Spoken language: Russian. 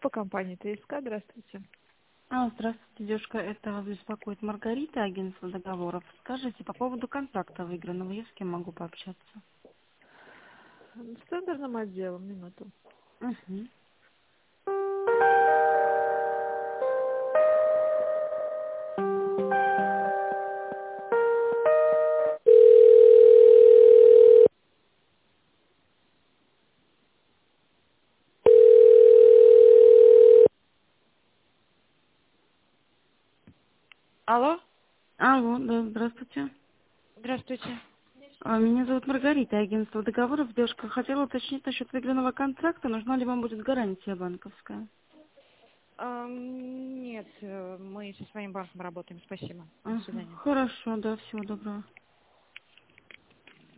Группа компании ТСК, здравствуйте. Здравствуйте, девушка. Это вас беспокоит Маргарита, агентство договоров. Скажите, по поводу контракта выигранного, я с кем могу пообщаться? С тендерным отделом, минуту. Угу. Алло, Алло, да, здравствуйте. здравствуйте. Меня зовут Маргарита, агентство договоров. Девушка, хотела уточнить насчет выигранного контракта. Нужна ли вам будет гарантия банковская? Нет, мы со своим банком работаем, спасибо. До Ага. свидания. Хорошо, да, всего доброго.